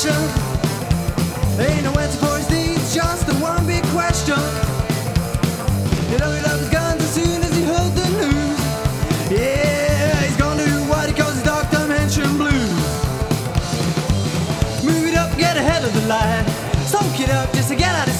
direction. Ain't no answer for his needs, just the one big question. You know he loved his guns as soon as he heard the news. Yeah, he's gonna do what he calls his dark dimension blues. Move it up, get ahead of the line. Soak it up just to get out of